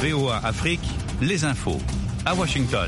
VOA Afrique, les infos. À Washington.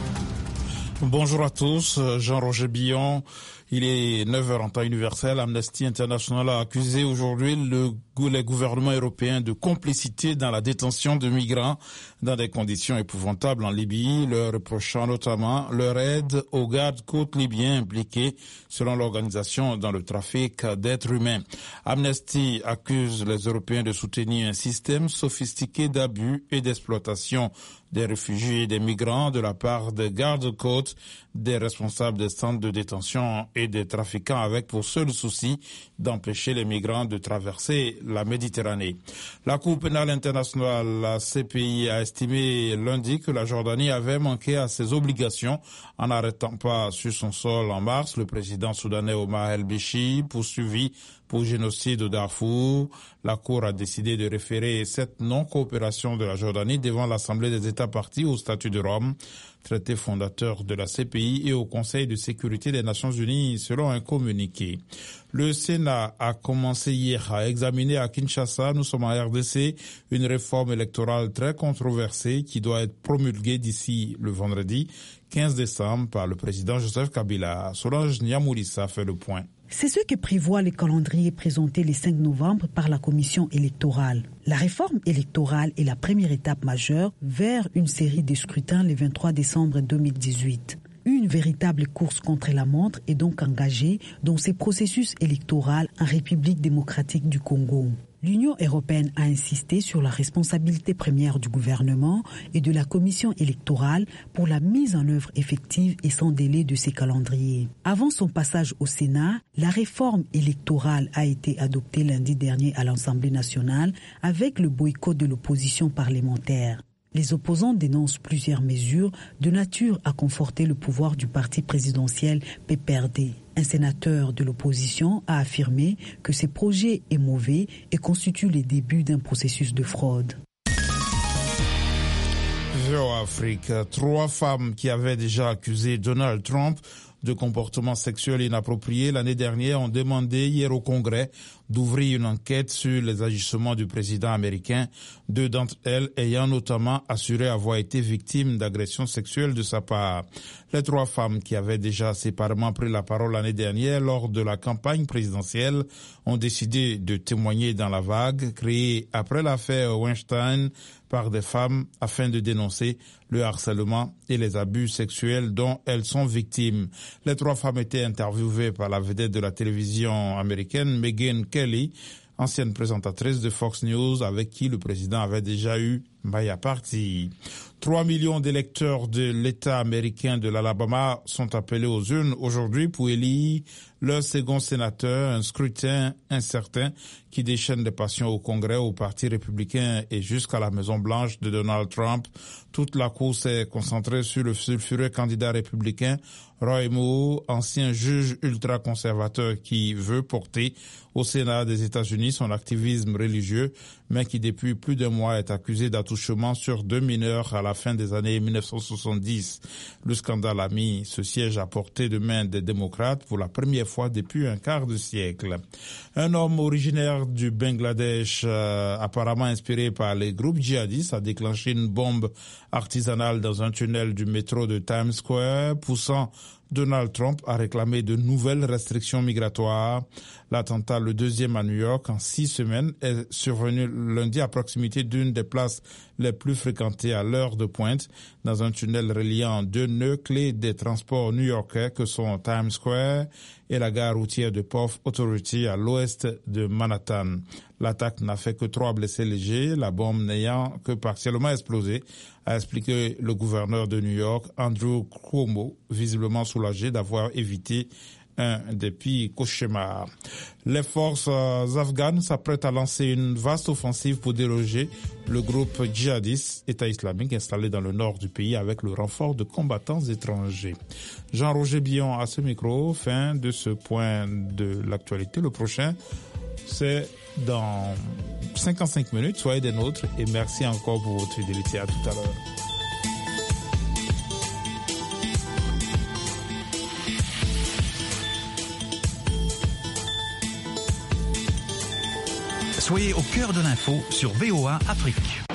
Bonjour à tous, Jean-Roger Billon. Il est 9h en temps universel. Amnesty International a accusé aujourd'hui les gouvernements européens de complicité dans la détention de migrants dans des conditions épouvantables en Libye, leur reprochant notamment leur aide aux gardes-côtes libyens impliqués, selon l'organisation, dans le trafic d'êtres humains. Amnesty accuse les Européens de soutenir un système sophistiqué d'abus et d'exploitation des réfugiés et des migrants de la part des gardes-côtes, des responsables des centres de détention et des trafiquants, avec pour seul souci d'empêcher les migrants de traverser la Méditerranée. La Cour pénale internationale, la CPI, a estimé lundi que la Jordanie avait manqué à ses obligations en n'arrêtant pas sur son sol en mars le président soudanais Omar el-Béchir, poursuivi pour génocide au Darfour. La Cour a décidé de référer cette non-coopération de la Jordanie devant l'Assemblée des États parties au statut de Rome, traité fondateur de la CPI, et au Conseil de sécurité des Nations Unies, selon un communiqué. Le Sénat a commencé hier à examiner à Kinshasa, nous sommes en RDC, une réforme électorale très controversée qui doit être promulguée d'ici le vendredi 15 décembre par le président Joseph Kabila. Solange Niamoulissa fait le point. C'est ce que prévoit le calendrier présenté le 5 novembre par la commission électorale. La réforme électorale est la première étape majeure vers une série de scrutins le 23 décembre 2018. Une véritable course contre la montre est donc engagée dans ces processus électoraux en République démocratique du Congo. L'Union européenne a insisté sur la responsabilité première du gouvernement et de la commission électorale pour la mise en œuvre effective et sans délai de ces calendriers. Avant son passage au Sénat, la réforme électorale a été adoptée lundi dernier à l'Assemblée nationale avec le boycott de l'opposition parlementaire. Les opposants dénoncent plusieurs mesures de nature à conforter le pouvoir du parti présidentiel PPRD. Un sénateur de l'opposition a affirmé que ce projet est mauvais et constitue les débuts d'un processus de fraude. Afrique, 3 femmes qui avaient déjà accusé Donald Trump de comportements sexuels inappropriés l'année dernière ont demandé hier au Congrès d'ouvrir une enquête sur les agissements du président américain, 2 d'entre elles ayant notamment assuré avoir été victimes d'agressions sexuelles de sa part. Les 3 femmes qui avaient déjà séparément pris la parole l'année dernière lors de la campagne présidentielle ont décidé de témoigner dans la vague créée après l'affaire Weinstein par des femmes afin de dénoncer le harcèlement et les abus sexuels dont elles sont victimes. Les 3 femmes étaient interviewées par la vedette de la télévision américaine Megyn Kelly, ancienne présentatrice de Fox News, avec qui le président avait déjà eu maille à partie. 3 millions d'électeurs de l'État américain de l'Alabama sont appelés aux urnes aujourd'hui pour élire leur second sénateur, un scrutin incertain qui déchaîne les passions au Congrès, au Parti républicain et jusqu'à la Maison-Blanche de Donald Trump. Toute la course est concentrée sur le sulfureux candidat républicain Roy Moore, ancien juge ultra-conservateur qui veut porter au Sénat des États-Unis son activisme religieux, mais qui depuis plus d'un mois est accusé d'attouchement sur 2 mineurs à la fin des années 1970. Le scandale a mis ce siège à portée de main des démocrates pour la première fois depuis un quart de siècle. Un homme originaire du Bangladesh, apparemment inspiré par les groupes djihadistes, a déclenché une bombe artisanale dans un tunnel du métro de Times Square, poussant Donald Trump a réclamé de nouvelles restrictions migratoires. L'attentat, le 2e à New York en 6 semaines, est survenu lundi à proximité d'une des places les plus fréquentées à l'heure de pointe, dans un tunnel reliant 2 nœuds clés des transports new-yorkais que sont Times Square et la gare routière de Port Authority à l'ouest de Manhattan. L'attaque n'a fait que 3 blessés légers, la bombe n'ayant que partiellement explosé, a expliqué le gouverneur de New York, Andrew Cuomo, visiblement soulagé d'avoir évité un des pires cauchemars. Les forces afghanes s'apprêtent à lancer une vaste offensive pour déloger le groupe djihadiste État islamique installé dans le nord du pays avec le renfort de combattants étrangers. Jean-Roger Billon à ce micro, fin de ce point de l'actualité. Le prochain, c'est dans 55 minutes. Soyez des nôtres et merci encore pour votre fidélité. À tout à l'heure. Soyez au cœur de l'info sur VOA Afrique.